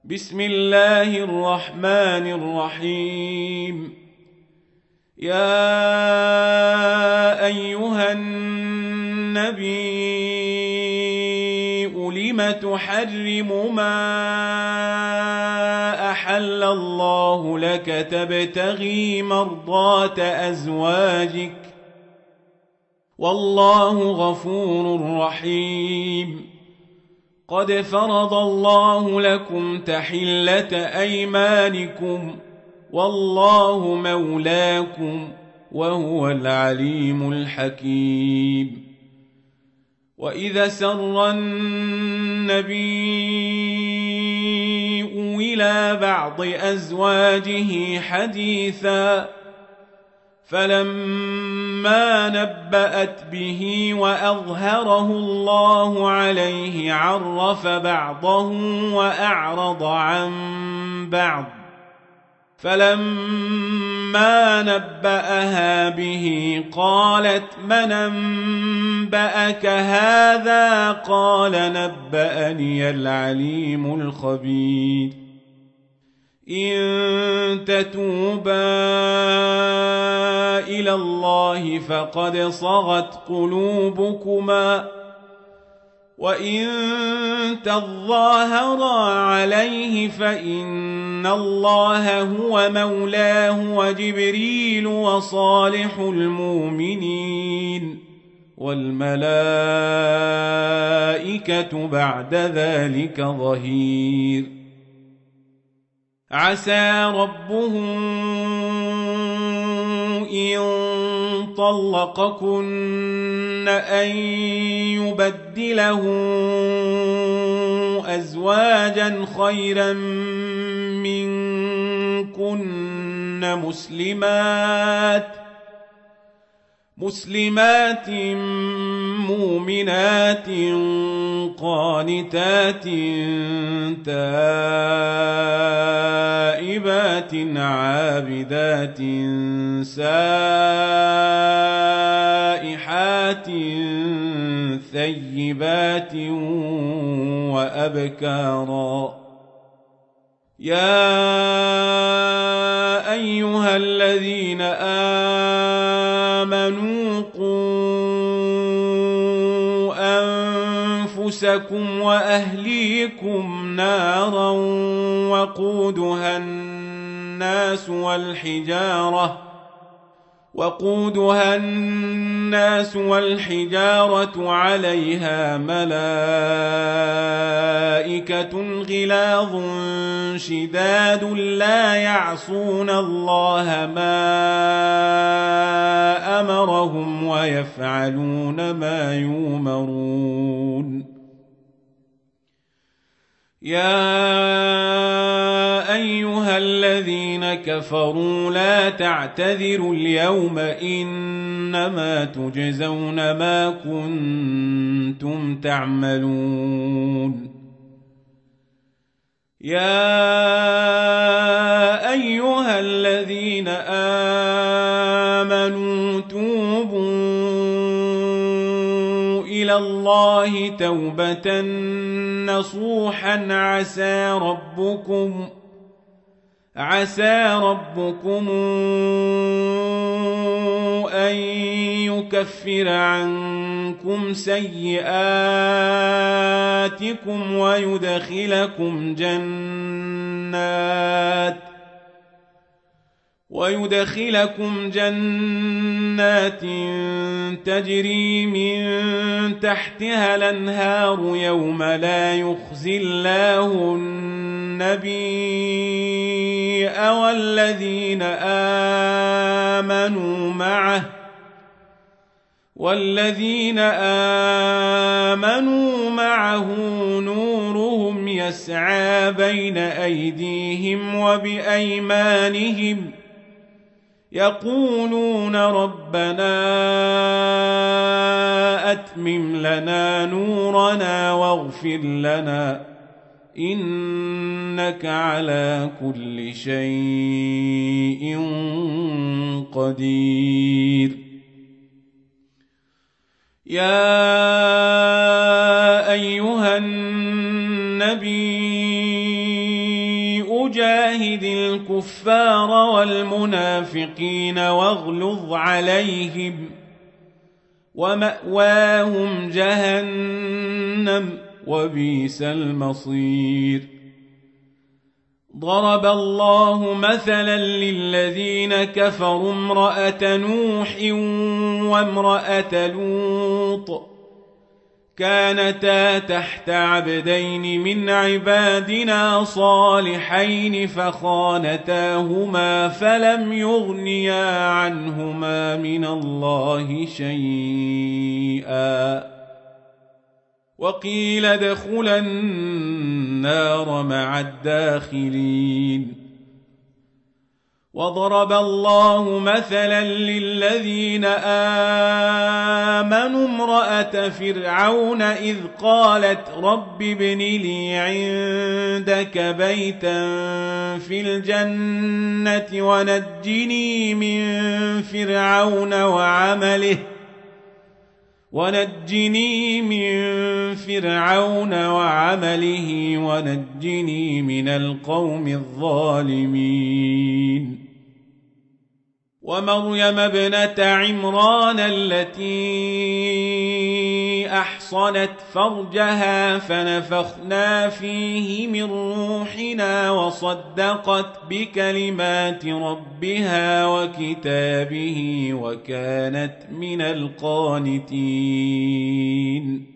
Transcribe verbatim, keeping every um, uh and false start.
بسم الله الرحمن الرحيم. يا أيها النبي لم تحرم ما أحل الله لك تبتغي مرضات أزواجك والله غفور رحيم. قد فرض الله لكم تحلة أيمانكم والله مولاكم وهو العليم الحكيم. وإذا سر النبي إلى بعض أزواجه حديثا فلما نبأت به وأظهره الله عليه عرف بعضه وأعرض عن بعض فلما نبأها به قالت من أنبأك هذا قال نبأني العليم الخبير. إن تتوبا إلى الله فقد صغت قلوبكما وإن تظاهرا عليه فإن الله هو مولاه وجبريل وصالح المؤمنين والملائكة بعد ذلك ظهير. عسى ربه إن طلقكن أن يبدله أزواجا خيرا منكن مسلمات مسلمات مؤمنات قانتات تائبات عابدات سائحات ثيبات وأبكارا. يا أيها الذين آمنوا قوا أنفسكم وأهليكم نارا وقودها الناس والحجارة وقودها الناس والحجارة عليها ملائكة غلاظ شداد لا يعصون الله ما أمرهم ويفعلون ما يؤمرون. يا أيها الذين كفروا لا تعتذروا اليوم إنما تجزون ما كنتم تعملون. يا أيها الذين آمنوا توبوا إلى الله توبة نصوحا عسى ربكم عسى ربكم أن يكفر عنكم سيئاتكم ويدخلكم جنات ويدخلكم جنات تجري من تحتها الأنهار يوم لا يخزي الله النبي والذين آمنوا معه والذين آمنوا معه نورهم يسعى بين أيديهم وبأيمانهم يقولون ربنا أتمم لنا نورنا واغفر لنا إنك على كل شيء قدير. يا أيها النبي وجاهد الكفار والمنافقين واغلظ عليهم ومأواهم جهنم وبئس المصير ضرب الله مثلا للذين كفروا امرأة نوح وامرأة لوط كانتا تحت عبدين من عبادنا صالحين فخانتاهما فلم يغنيا عنهما من الله شيئا وقيل ادخلا النار مع الداخلين وضرب الله مثلا للذين آمنوا امرأة فرعون إذ قالت رب ابن لي عندك بيتا في الجنة ونجني من فرعون وعمله ونجني من فرعون وعمله ونجني من القوم الظالمين ومريم ابنة عمران التي أحصنت فرجها فنفخنا فيه من روحنا وصدقت بكلمات ربها وكتابه وكانت من القانتين